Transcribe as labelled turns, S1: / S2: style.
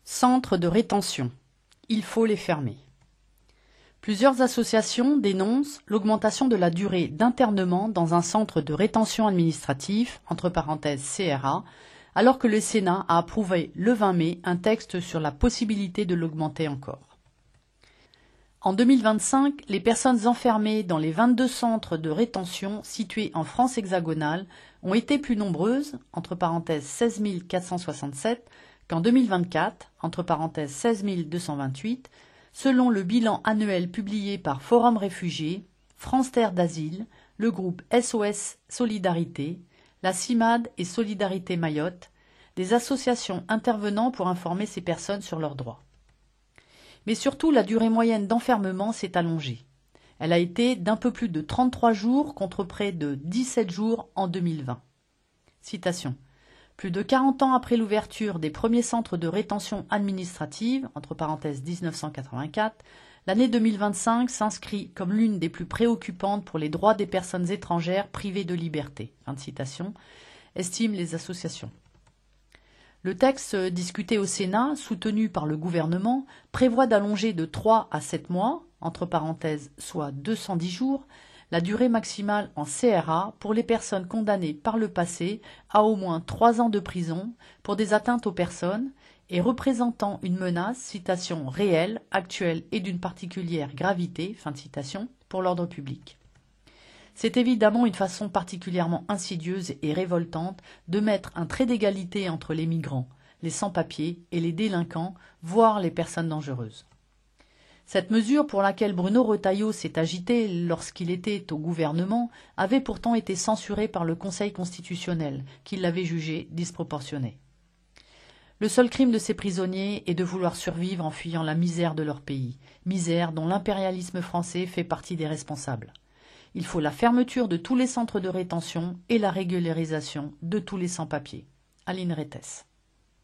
S1: Centres de rétention. Il faut les fermer. Plusieurs associations dénoncent l'augmentation de la durée d'internement dans un centre de rétention administrative, entre parenthèses CRA, alors que le Sénat a approuvé le 20 mai un texte sur la possibilité de l'augmenter encore. En 2025, les personnes enfermées dans les 22 centres de rétention situés en France hexagonale ont été plus nombreuses, entre parenthèses 16 467, qu'en 2024, entre parenthèses 16 228, selon le bilan annuel publié par Forum Réfugiés, France Terre d'Asile, le groupe SOS Solidarité, la CIMAD et Solidarité Mayotte, des associations intervenant pour informer ces personnes sur leurs droits. Mais surtout, la durée moyenne d'enfermement s'est allongée. Elle a été d'un peu plus de 33 jours contre près de 17 jours en 2020. Citation. Plus de 40 ans après l'ouverture des premiers centres de rétention administrative, entre parenthèses 1984, l'année 2025 s'inscrit comme l'une des plus préoccupantes pour les droits des personnes étrangères privées de liberté. Fin de citation, estiment les associations. Le texte discuté au Sénat, soutenu par le gouvernement, prévoit d'allonger de 3 à 7 mois, entre parenthèses soit 210 jours, la durée maximale en CRA pour les personnes condamnées par le passé à au moins 3 ans de prison pour des atteintes aux personnes et représentant une menace, citation, réelle, actuelle et d'une particulière gravité, fin de citation, pour l'ordre public. C'est évidemment une façon particulièrement insidieuse et révoltante de mettre un trait d'égalité entre les migrants, les sans-papiers et les délinquants, voire les personnes dangereuses. Cette mesure pour laquelle Bruno Retailleau s'est agité lorsqu'il était au gouvernement avait pourtant été censurée par le Conseil constitutionnel, qui l'avait jugée disproportionnée. Le seul crime de ces prisonniers est de vouloir survivre en fuyant la misère de leur pays, misère dont l'impérialisme français fait partie des responsables. Il faut la fermeture de tous les centres de rétention et la régularisation de tous les sans-papiers. Aline Rettes.